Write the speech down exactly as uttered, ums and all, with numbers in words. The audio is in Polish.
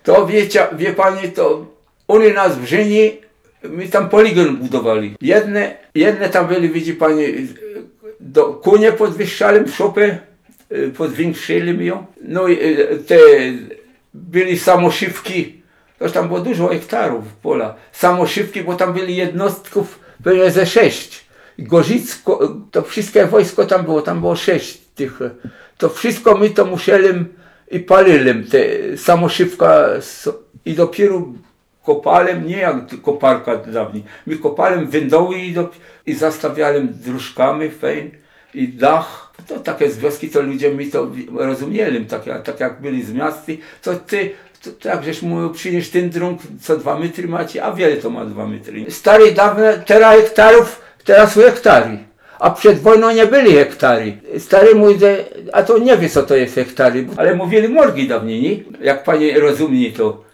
To wiecie, wie pani, to oni nas w Żyni, my tam poligon budowali. Jedne, jedne tam byli, widzi pani, do, kunie podwyższali, szopę podwiększyli ją. No i te byli samoszywki, to tam było dużo hektarów pola. Samoszywki, bo tam byli jednostków, były ze sześć. Gorzicko, to wszystkie wojsko tam było, tam było sześć tych. To wszystko my to musieli i palili, te samoszywka i dopiero kopalem, nie jak koparka dawniej. My kopalem windoły i, do, i zastawiali dróżkami fejn i dach. To takie z wioski, to ludzie mi to rozumieli, tak, tak jak byli z miasta, to ty, to, tak żeś mówił, przynieś ten drąg, co dwa metry macie, a wiele to ma dwa metry. Stary dawne, teraz hektarów, teraz są hektary. A przed wojną nie byli hektary. Stary mówi, a to nie wie co to jest hektary, ale mówili morgi dawniej, nie? Jak pani rozumie to.